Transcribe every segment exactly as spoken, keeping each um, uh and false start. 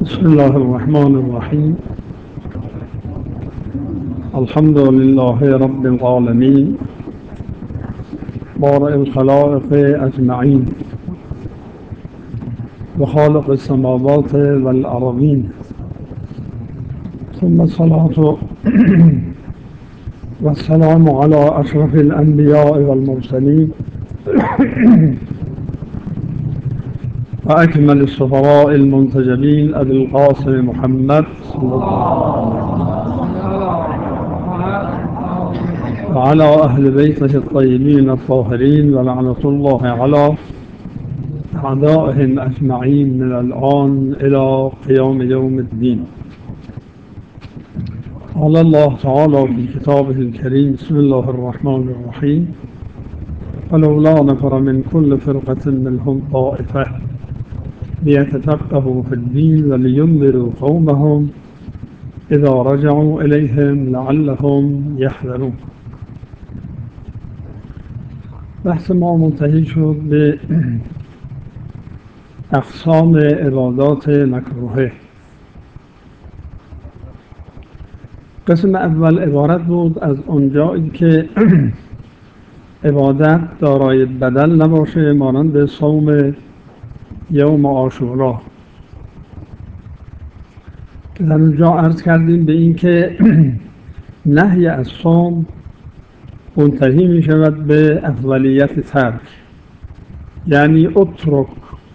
بسم الله الرحمن الرحيم. الحمد لله رب العالمين بارئ الخلائق أجمعين وخالق السماوات والأرضين، ثم الصلاة والسلام على أشرف الأنبياء والمرسلين وأكمل السفراء المنتجبين أبي القاسم محمد صلى الله عليه وسلم وعلى أهل بيته الطيبين الطاهرين، ولعنة الله على أعدائهم أجمعين من الآن إلى قيام يوم الدين. قال الله تعالى في كتابه الكريم: بسم الله الرحمن الرحيم. فلولا نفر من كل فرقة منهم طائفة ليتفقهوا في الدين ولينذروا قومهم إذا رجعوا إليهم لعلهم يحذرون. بحث ما منتهی شد به اقسام عبادات مکروهه. قسم اول عبارت بود از اونجایی که عبادت دارای بدل نباشه، مانند صوم یوم عاشورا، که در اونجا عرض کردیم به این که نهی از صوم منتهی می شود به افضلیت ترک، یعنی اترک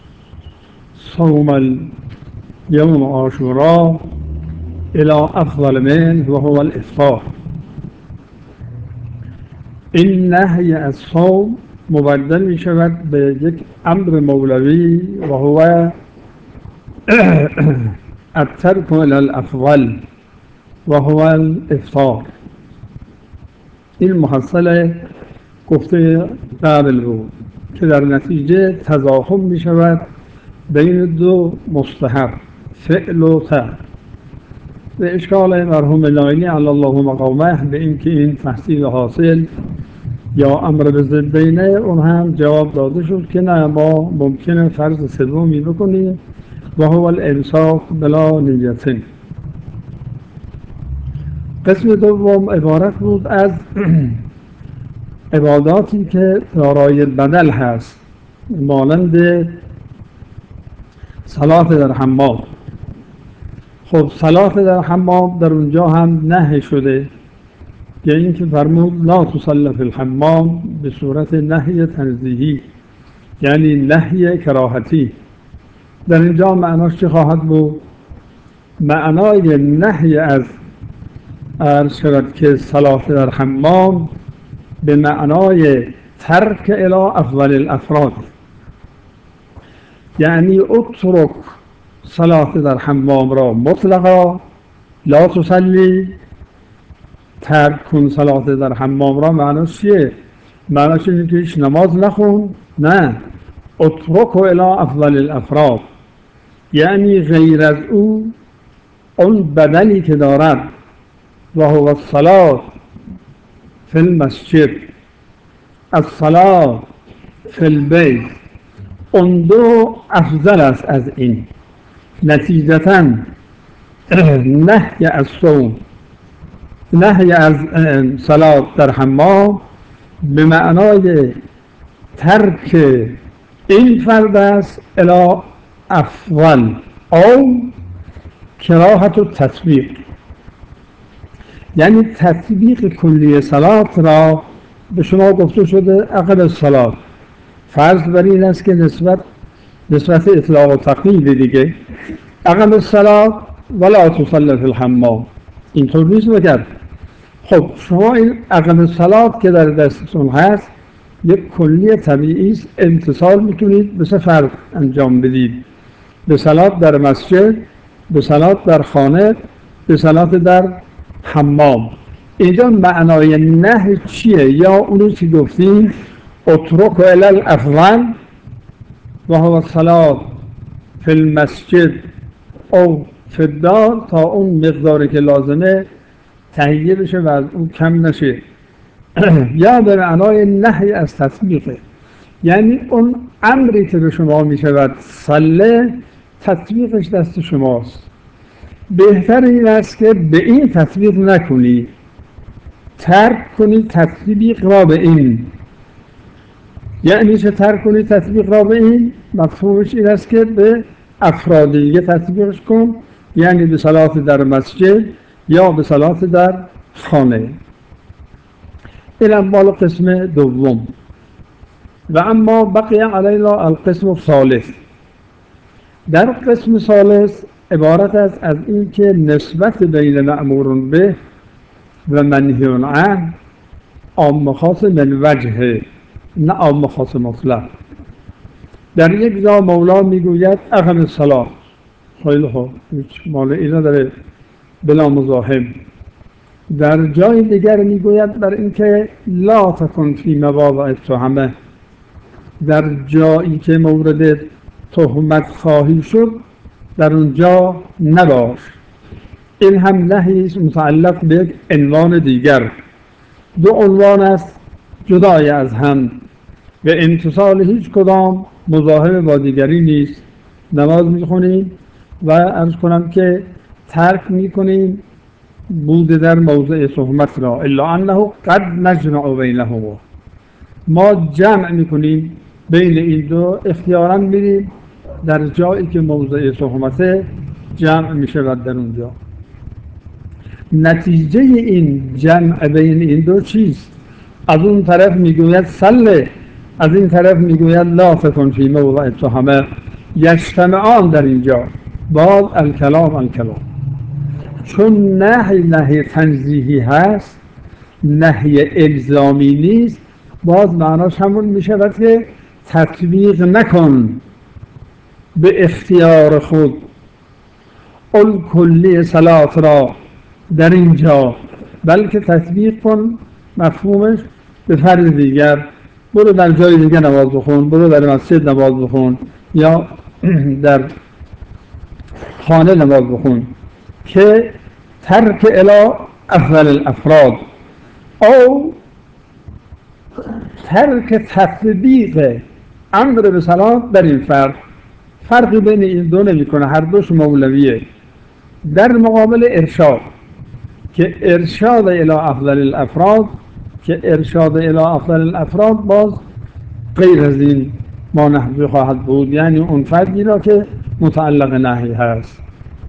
صوم یوم عاشورا الى افضل منه و هو الافطار. این نهی از صوم مبدل می شود به یک امر مولوی و هو الترک الى الافضل و هو الافطار. این محصل گفته قبل بود که در نتیجه تضاهم می شود بین دو مستحب، فعل و ترک. به اشکال مرحوم لاینی علی الله مقامه به این که این تحصیل حاصل یا امر به ضدینه، اون هم جواب داده شد که نه، ما ممکنه فرض سومی بکنیم و هو الامساک بلا نیتین. قسم دوم عبارت بود از عباداتی که دارای بدل هست، مانند صلات در حمام. خب صلات در حمام در اونجا هم نهی شده، یعنی اینکه فرمود لا تصلی فی الحمام به صورت نهی تنزیهی، یعنی نهی کراهتی. در اینجا معناش چه خواهد بود؟ معنای نهی از عرض شود که صلات در حمام به معنای ترک الی افضل الافراد، یعنی اترک صلات در حمام را مطلقا، لا تصلی، ترک کن صلات در حمام را. معناش چیه؟ معناش اینه که هیچ نماز نخون، نه، اترک الی افضل الافراد، یعنی غیر از او اون بدلی که دارد و هو الصلاة فی المسجد، الصلاة فی البیت، اون دو افضل است از این. نتیجتاً نهی از صوم، نهی از صلات در حمام به معنای ترک این فرد است الی افضل او کراهت و تطبیق، یعنی تطبیق کلی صلات را به شما گفته شده عقب صلات. فرض بر این است که نسبت نسبت اطلاق و تقیید دیگه، عقب صلات ولا تصلی فی الحمام، اینطور نیست بگرد. خب شما این عقب صلات که در دستتون هست یک کلی طبیعی است، امتصال میتونید به سه فرض انجام بدید: به صلات در مسجد، به صلات در خانه، به صلات در حمام. اینجا معنای نهی چیه؟ یا اونو که گفتیم اترک الی الافضل و هو الصلاة فی المسجد او فی الدار، تا اون مقداری که لازمه تهیه بشه و از اون کم نشه. یا به معنای نهی از تطبیقه، یعنی اون امری که به شما می شود صله، تطبیقش دست شماست. بهتر این است که به این تطبیق نکنید، ترک کنید تطبیق را به این. یعنی چه ترک کنید تطبیق را به این؟ مفهومش این است که به افراد دیگه تطبیقش کن، یعنی به صلات در مسجد یا به صلات در خانه. این مال قسم دوم. و اما بقی علینا القسم الثالث. در قسم ثالث عبارت است از این که نسبت بین مأمور به و منهی عنه عام خاص من وجه، نه عام خاص مطلق. در یک جا مولا میگوید اقم الصلاة، خیلی خوب، هیچ مانعی نداره بلا مزاحم. در جای دیگر میگوید بر اینکه لا تکن فی مواضع التهمه، در جایی که مورد تهمت خواهی شد در اونجا نباش. این هم نهی است متعلق به یک عنوان دیگر. دو عنوان است جدای از هم و امتصال هیچ کدام مزاحم با دیگری نیست. نماز میخونیم و عرض کنم که ترک میکنیم بوده در موضع تهمت را، الا انه قد نجمع بینهما، ما جمع میکنیم بین این دو، اختیاراً میریم در جایی که موضع تهمت جمع میشود در اونجا. نتیجه این جمع بین این دو چیست؟ از اون طرف میگوید صله، از این طرف میگوید لا تکن فی موضع التهمه، یجتمعان در اینجا. باز الکلام الکلام، چون نهی نهی تنزیهی هست، نهی الزامی نیست، باز معناش همون میشود که تطبیق نکن به اختیار خود اول کلی صلات را در اینجا، بلکه تطبیق کن مفهومش به فرد دیگر. برو در جای دیگر نماز بخون، برو در مسجد نماز بخون یا در خانه نماز بخون، که ترک الی افضل الافراد او ترک تطبیق امر به صلات در این فرد. فرقی بین این دو نمی کنه، هر دوش مولویه. در مقابل ارشاد، که ارشاد الی افضل الافراد، که ارشاد الی افضل الافراد باز غیر از این ما نحوی خواهد بود، یعنی اون فردی را که متعلق نهی هست.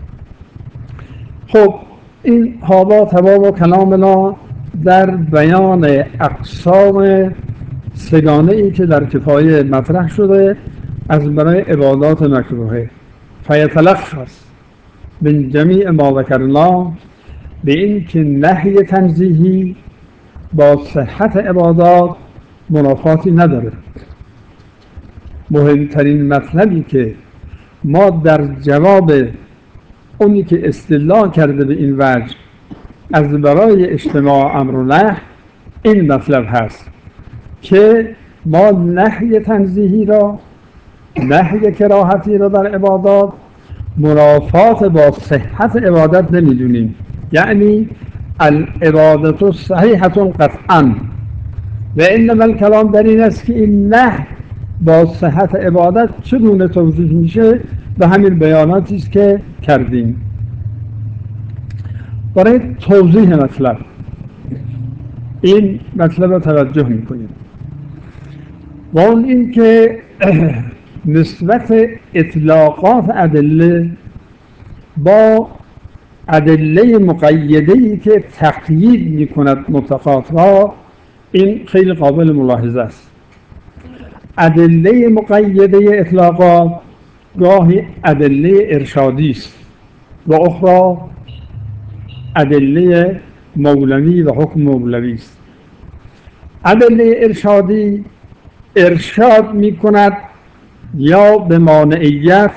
خب این هابا تباب و کلامنا در بیان اقسام سگانه ای که در کفایه مطرح شده از برای عبادات مکروهه. فیتلخص من جمیع ما ذکرنا به این که نهی تنزیهی با صحت عبادات منافاتی نداره. مهمترین مطلبی که ما در جواب اونی که استدلال کرده به این وجه از برای اجتماع امر و نهی، این مطلب هست که ما نهی تنزیهی را، نهی کراهتی را در عبادات منافات با صحت عبادت نمیدونیم. یعنی العبادت صحیحة قطعا، و انما الکلام در این است که این نهی با صحت عبادت چگونه توضیح میشه به همین بیاناتی است که کردیم. برای توضیح مطلب این مطلب را توجه میکنیم و اون این که نسبت اطلاقات ادله با ادله مقیده‌ای که تقیید میکند مطلقات را، این خیلی قابل ملاحظه است. ادله مقیده اطلاقات گاهی ادله ارشادی است و اخرى ادله مولوی و حکم مولوی است. ادله ارشادی ارشاد میکند یا به مانعیت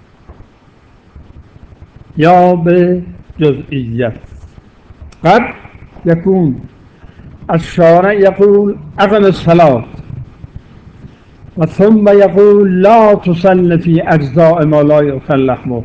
یا به جزئیت. قد یکون الشارع یقول اقم الصلاة و ثم یقول لا تصل فی اجزاء ما لا یؤکل لحمه.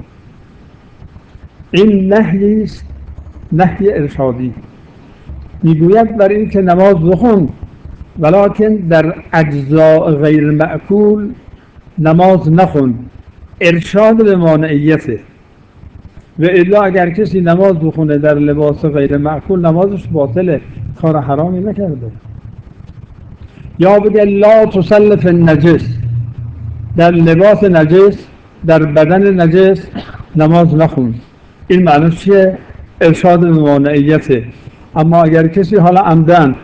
این نهی است، نهی ارشادی. میگوید برای این که نماز بخون ولکن در اجزاء غیر مأکول نماز نخون، ارشاد به مانعیته. و الا اگر کسی نماز بخونه در لباس غیر معقول نمازش باطله، کار حرامی نکرده. یا بگه لا تصلی فی النجس، در لباس نجس، در بدن نجس نماز نخون. این معنیش چیه؟ ارشاد به مانعیته. اما اگر کسی حالا عمدن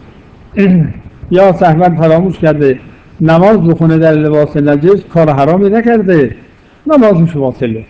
یا سهوا فراموش کرده نماز بخونه در لباس نجس، کار حرامی نکرده، نمازش باطله.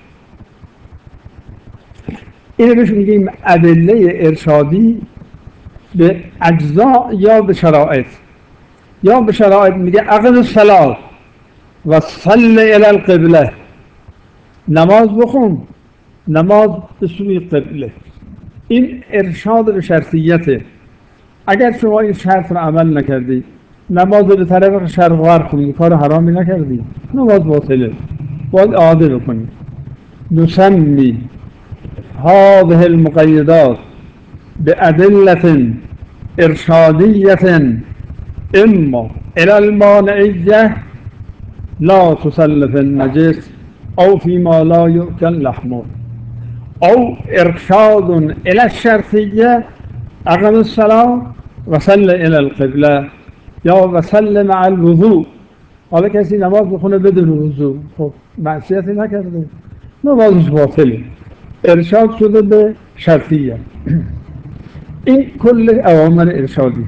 اینو بهش میگیم ادله ارشادی به اجزا یا به شرایط. یا به شرایط میگه اقم الصلاة و صل الی القبله، نماز بخون، نماز به سوی قبله. این ارشاد به شرطیته. اگر شما این شرط رو عمل نکردید، نماز به طرف شرق غرب کنید، کار حرامی نکردید، نماز باطله، باید اعاده بکنید. نسمی هذه المقیدات بأدلة ارشادیة اما الى المانعیه لا تصلی فی النجس او فیما لا یؤکل لحمه او ارشاد الى الشرطیه اقم الصلاة و صل الى القبله یا و صل مع الوضوء. حالا کسی نماز بخونه بدون وضوء، خب معصیتی نکرده، نمازش باطله، ارشاد شده به شرطیه. این کل اوامر ارشادی.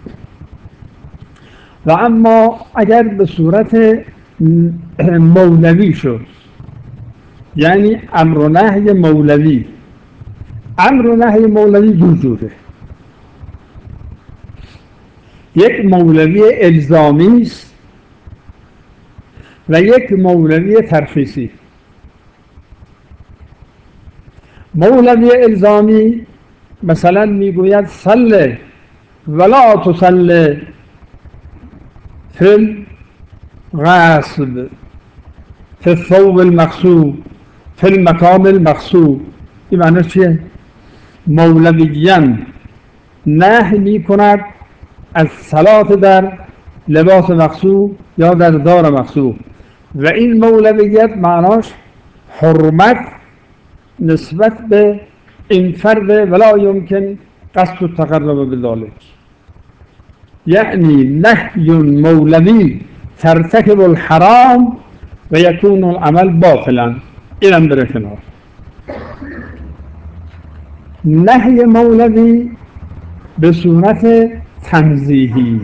و اما اگر به صورت مولوی شد، یعنی امر و نهی مولوی. امر و نهی مولوی دو جوره. یک مولوی الزامی است و یک مولوی ترخیصی. مولوی الزامی مثلا میگوید صل ولا تصل فی الغصب فی الثوب المغصوب فی المکان المغصوب. این معنی چیه؟ مولویان نهی میکند از صلات در لباس مغصوب یا در دار مغصوب. و این مولویت معناش حرمت نسبت به این فرد ولا یمکن قصد التقرب بذلك. یعنی نهی مولوی ترتکب الحرام و یکون العمل باطلا. اینم بره کنار. نهی مولوی به صورت تنزیهی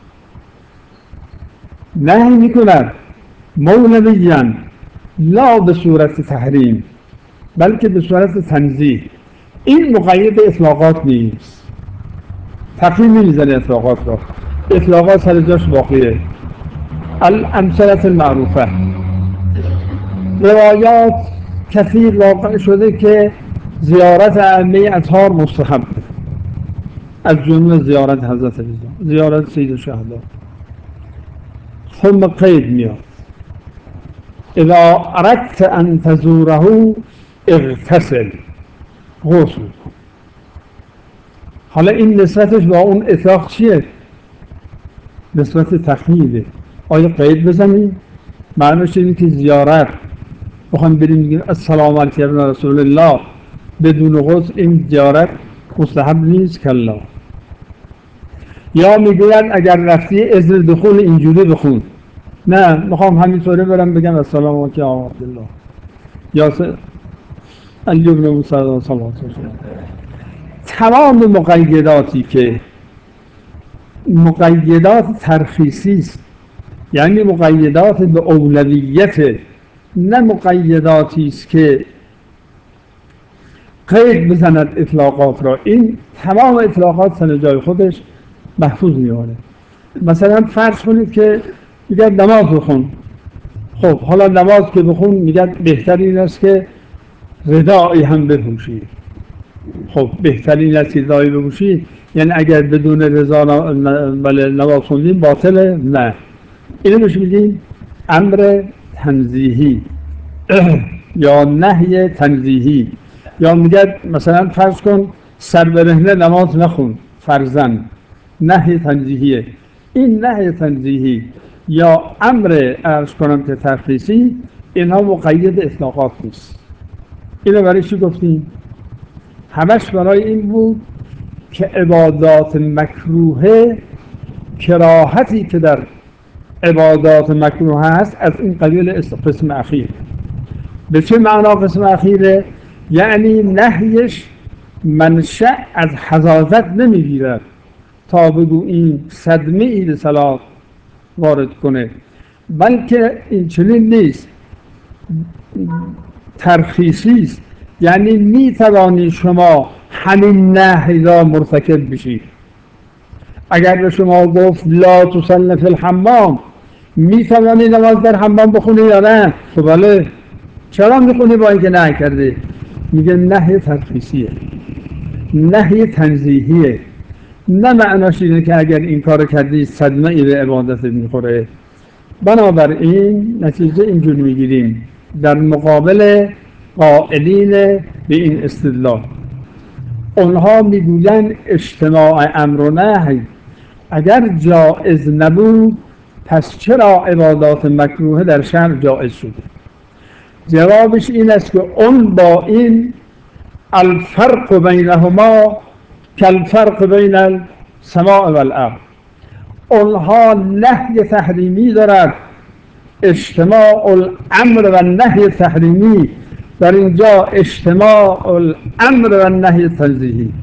نهی میکند مولویان، لا به صورت تحریم بلکه به صورت تنزیه. این مقید اطلاقات نیست، تقییم نمیزنه اطلاقات را، اطلاقات سر جاش باقیه. الامثله المعروفه، روایات کثیر واقع شده که زیارت ائمه اطهار مستحب، از جمله زیارت حضرت رضا، زیارت سید الشهدا. ثم قید میاد اذا اردت ان تزوره اغتسل، غسل. حالا این نسبتش با اون اطلاق چیه؟ نسبت تخییده. آیا قید بزنیم؟ معنیش اینه که زیارت بخوایم بریم میگیم السلام علیکم یا رسول الله بدون غسل، این زیارت مستحب نیست کلا. یا میگوید اگر رفتی اذن دخول اینجوری بخون، نه میخوام همینطوری برم بگم السلام علیکم یا عبدالله یا علی بن موسی صلی الله علیه و سلم. تمام مقیداتی که مقیدات ترخیصی است، یعنی مقیدات به اولویت، نه مقیداتی است که قید بزند اطلاقات را. این تمام اطلاقات سر جای خودش محفوظ میاره. مثلا فرض کنید که میگه نماز بخون، خب حالا نماز که بخون میگه بهترین است که ردایی هم بپوشی. خب بهترین است که ردایی بپوشی، یعنی اگر بدون رضا نماز خوندیم باطله؟ نه. اینو بهش میگیم امر تنزیهی یا نهی تنزیهی. یا میگه مثلا فرض کن سر برهنه نماز نخون فرضاً، نهی تنزیهیه. این نهی تنزیهی یا امر عرض کنم که ترخیصی اینها مقید اطلاقات نیست. اینو برای چی گفتیم؟ همش برای این بود که عبادات مکروهه، کراهتی که در عبادات مکروه هست از این قبیل قسم اخیر. به چه معنا قسم اخیره؟ یعنی نهیش منشأ از حظاظت نمیگیرد تا بگو این صدمه ای به صلاح وارد کنه، بلکه این چنین نیست، ترخیصی است. یعنی می توانی شما همین نهی را مرتکب بشید. اگر به شما گفت لا تصلی فی الحمام، می توانی نماز در حمام بخونی یا نه؟ خب بله. چرا میخونی با اینکه نهی کرده؟ میگه نهی ترخیصیه، نهی تنزیهیه. نه معناش اینه که اگر این کار کردی صدمه ای به عبادت میخوره. بنابراین نتیجه اینجور میگیریم در مقابل قائلین به این استدلال. اونها میگوین اجتماع امر و نهی اگر جائز نبود پس چرا عبادات مکروه در شرع جائز شده؟ جوابش این است که اون با این الفرق بینهما کالفرق بین السماء والارض، اونها نهی تحریمی دارد، اجتماع الامر و نهی تحریمی، در اینجا اجتماع الامر و نهی تنزیهی.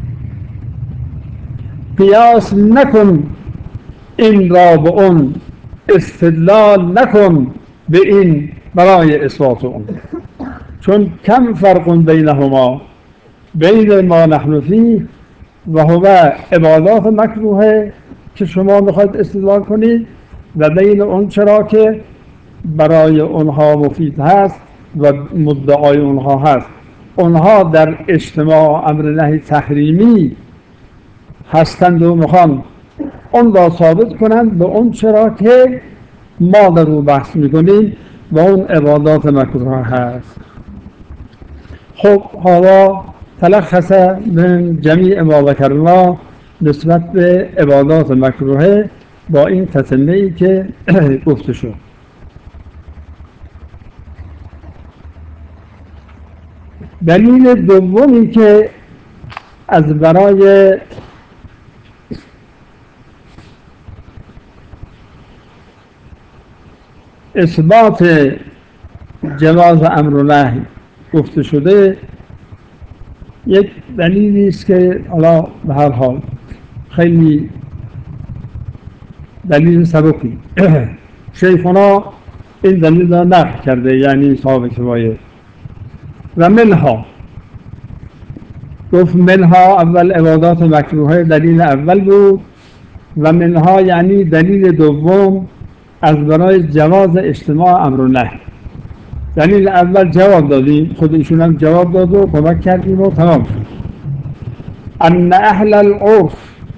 قیاس نکن این را به اون، استدلال نکن به این برای اثبات اون، چون کم فرق بینهما بین ما نحن فیه و هو عبادات مکروهه که شما میخواید استدلال کنید و بین اون چرا که برای اونها مفید هست و مدعای اونها هست. اونها در اجتماع امر نهی تحریمی هستند و میخوان اون را ثابت کنند به اون چرا که ما در او بحث میکنیم و اون عبادات مکروه هست. خب حالا تلخص من جمیع ما ذکرنا نسبت به عبادات مکروه با این تتمه ای که گفته شد. دلیل دومی که از برای اثبات جواز امر و نهی گفته شده یک دلیلی است که حالا به هر حال خیلی دلیل سبکی شیخنا این دلیل را نقل کرده، یعنی صاحب کفایه. و منها گفت منها اول عبادات مکروهه دلیل اول بود و منها یعنی دلیل دوم از برای جواز اجتماع امر و نهی. دلیل اول جواب دادیم، خود ایشون هم جواب داد و کمک کردیم و تمام شد. ان اهل العرف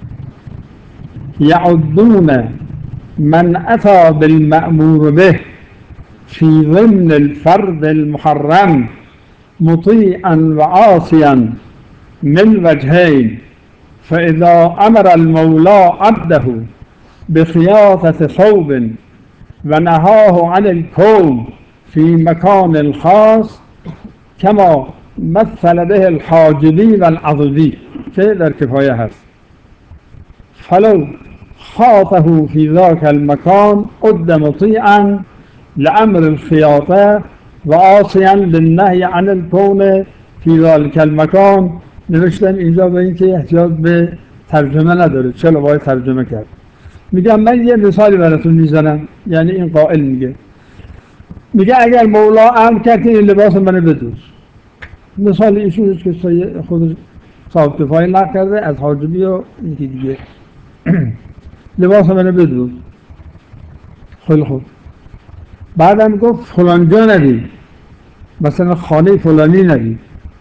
یعدون من اتی بالمأمور به فی ضمن الفرد المحرم مطیعا و عاصیا من وجهین، فاذا امر المولى عبده بخیاطة ثوب و نهاه عن الکون فی مکان خاص کما مثل به الحاجبی و العضدی که در کفایه هست، فلو خاطه فی ذاک المکان عد مطیعا لامر الخیاطه و عاصیا للنهی عن الکون فی ذلک المکان. نوشتم اینجا به این که احتیاج به ترجمه نداره، چرا باید ترجمه کرد. میگم من یه مثالی براتون میزنم، یعنی این قائل میگه میگه اگر مولا امر کرد این لباس منو بدوز، مثال ایشون که خود صاحب کفایه نقل کرده از حاجبی و یکی دیگه لباس منو بدوز، خیلی خوب. بعدم گفت فلان جا ندی، مثلا خانه فلانی ندی،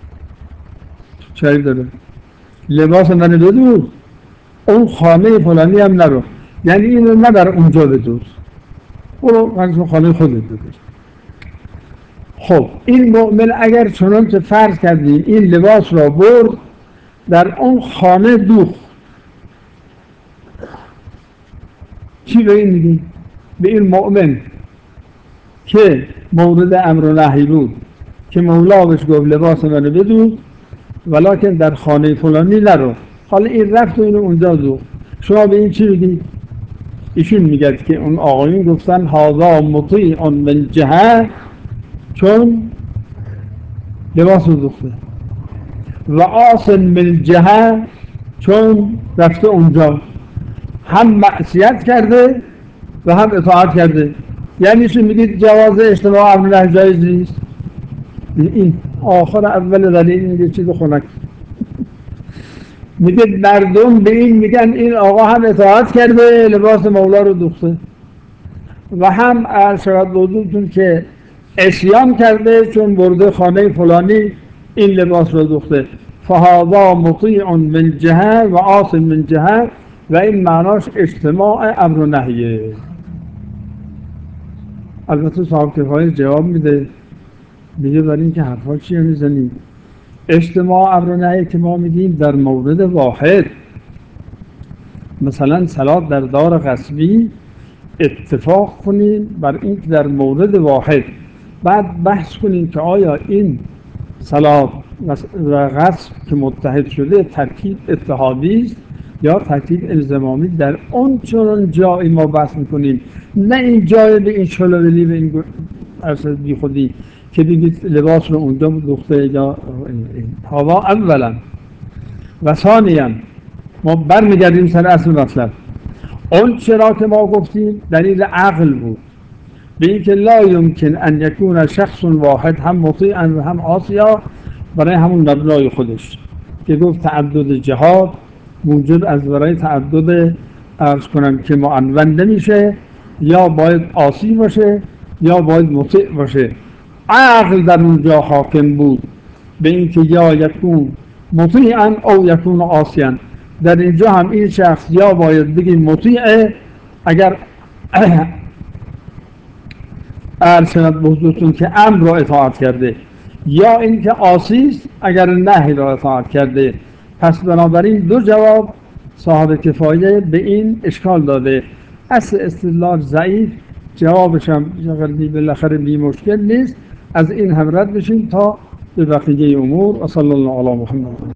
چه داره لباس منو بدوز، اون خانه فلانی هم نرو، یعنی اینو نبر اونجا بدوز، برو مثلا خانه خودت بدوز. خب این مؤمن اگر چنان که فرض کردیم این لباس را برد در اون خانه دوخت، چی به این میگیم؟ به این مؤمن که مورد امر و نهی بود که مولا بهش گفت لباس منو بدوز ولکن در خانه فلانی نرو. حالا این رفت و اینو اونجا دوخت. شما به این چی بگید؟ ایشون میگه که اون آقایون گفتن هذا مطیع من جهه، چون لباس رو دوخته، و عاص من جهه، چون رفته اونجا هم معصیت کرده و هم اطاعت کرده. یعنی چی میگید جواز اجتماع امر نهی جایز نیست؟ این آخر اول دلیل میگه چیز خنک میگه مردم به این میگن این آقا هم اطاعت کرده لباس مولا رو دوخته و هم عرض شود حضورتون که عصیان کرده چون برده خانه فلانی این لباس رو دوخته. فهذا مطیع من جهه و عاص من جهه، و این معناش اجتماع امر و نهیه. البته صاحب کفایه جواب میده، میگه برای اینکه حرفا چیه میزنید؟ اجتماع امر و نهی که ما میگیم در مورد واحد، مثلا صلات در دار غصبی اتفاق کنیم بر این که در مورد واحد، بعد بحث کنیم که آیا این صلات و غصب که متحد شده ترکیب اتحادی است یا ترکیب الزامی. در اون چنان جایی ما بحث میکنیم، نه این جای به این شلولی به این اصلا بی خودی که بگید لباس رو اونجا دوخته یا هوا. اولا و ثانیا ما برمیگردیم سر اصل مطلب. اون چرا که ما گفتیم دلیل عقل بود به این که لا یمکن ان یکون شخص واحد هم مطیعا و هم عاصیا، برای همون مبنای خودش که گفت تعدد جهات موجب از برای تعدد عرض کنم که معنون نمیشه، یا باید عاصی باشه یا باید مطیع باشه. عقل در اونجا حاکم بود به این که یا یکون مطیعا او یکون عاصیا. در اینجا هم این شخص یا باید بگیم مطیعه اگر عرض شد بحضورتون که امر را اطاعت کرده، یا اینکه عاصی است اگر نهی را اطاعت کرده. پس بنابراین دو جواب صاحب کفایه به این اشکال داده. اصل استدلال ضعیف، جوابش هم بالاخره بی مشکل نیست. از این هم رد بشیم تا به بقیه امور. و صلی الله علی محمد.